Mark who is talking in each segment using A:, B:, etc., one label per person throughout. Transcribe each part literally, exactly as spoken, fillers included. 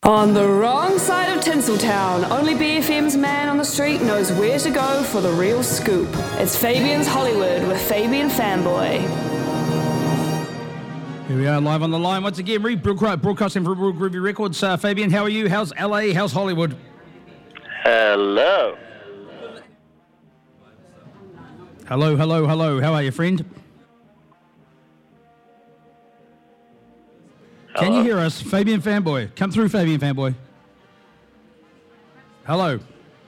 A: On the wrong side of Tinseltown, only B F M's man on the street knows where to go for the real scoop. It's Fabian's Hollywood with Fabian Fanboy.
B: Here we are, live on the line once again, broadcasting from Real Groovy Records. Uh, Fabian, how are you? How's L A? How's Hollywood?
C: Hello.
B: Hello, hello, hello. How are you, friend?
C: Hello.
B: Can you hear us? Fabian Fanboy. Come through, Fabian Fanboy. Hello.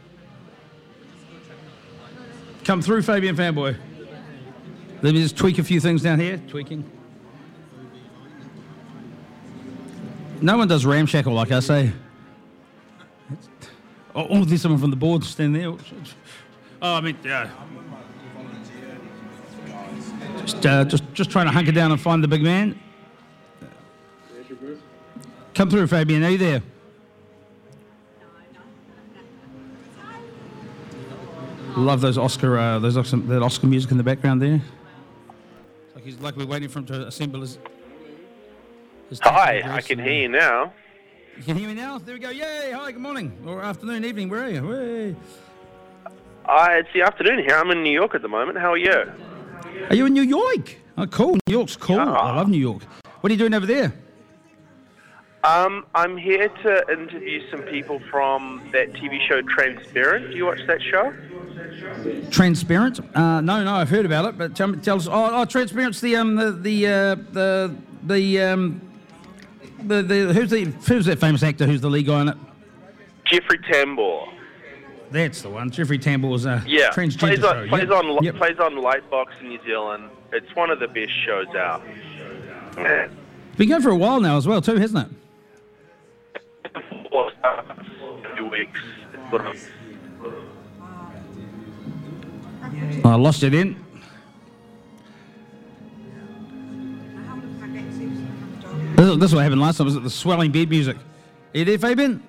B: Come through, Fabian Fanboy. Let me just tweak a few things down here. Tweaking. No one does ramshackle like I say. Oh, oh, there's someone from the board standing there. Oh, I mean, yeah. Just, uh, just, just trying to hunker down and find the big man. Come through, Fabian. Are you there? Love those Oscar, uh, those Oscar, that Oscar music in the background there. It's like, he's, like we're waiting for him to assemble his. his
C: Hi, I can hear you now.
B: You can hear me now? There we go. Yay! Hi, good morning. Or afternoon, evening. Where are you? Way.
C: Uh, it's the afternoon here. I'm in New York at the moment. How are you?
B: Are you in New York? Oh, cool. New York's cool.
C: Yeah.
B: I love New York. What are you doing over there?
C: Um, I'm here to interview some people from that T V show Transparent. Do you watch that show?
B: Transparent? Uh, no, no, I've heard about it, but tell, me, tell us. Oh, oh, Transparent's the um the the uh, the the um the, the who's the who's that famous actor who's the lead guy in it?
C: Jeffrey Tambor.
B: That's the one. Jeffrey Tambor is a
C: Yeah,
B: transgender
C: plays
B: show.
C: on plays
B: yep.
C: on
B: Yep.
C: plays on Lightbox in New Zealand. It's one of the best shows out.
B: It's been going for a while now as well too, hasn't it?
C: A few weeks. It's sort of-
B: Oh, I lost you then. This is, this is what happened last time. Was it the swelling beard music? Are you there, Fabian?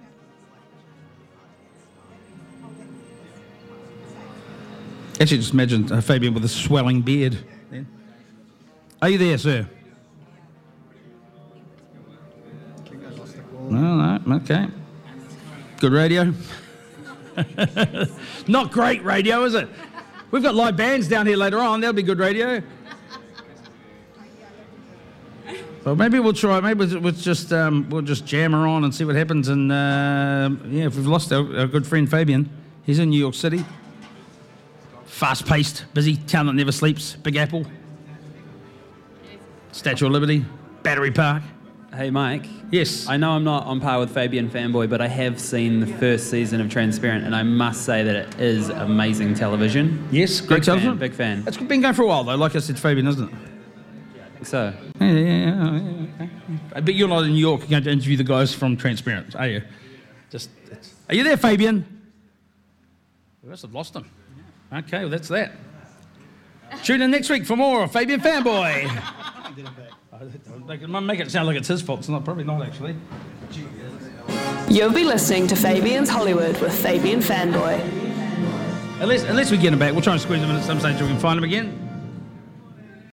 B: Actually, just imagine uh, Fabian with a swelling beard. Then. Are you there, sir? No, no, okay. Good radio. Not great radio, is it? We've got live bands down here later on. That'll be good radio. Well, maybe we'll try. Maybe we'll just um, we'll just jam her on and see what happens. And uh, yeah, if we've lost our, our good friend Fabian, he's in New York City. Fast-paced, busy, town that never sleeps. Big Apple, Statue of Liberty, Battery Park.
D: Hey, Mike.
B: Yes.
D: I know I'm not on par with Fabian Fanboy, but I have seen the first season of Transparent, and I must say that it is amazing television.
B: Yes, great
D: big
B: television.
D: Fan, big fan.
B: It's been going for a while, though. Like I said, Fabian, isn't it?
D: I think so.
B: Yeah, yeah, yeah, yeah. Okay. But you're not in New York. You're going to interview the guys from Transparent, are you? Just. It's... Are you there, Fabian? We must have lost him. Okay, well, that's that. Tune in next week for more of Fabian Fanboy. They can make it sound like it's his fault. It's not, probably not, actually.
A: You'll be listening to Fabian's Hollywood with Fabian Fanboy.
B: Unless, unless we get him back, we'll try and squeeze him in at some stage so we can find him again.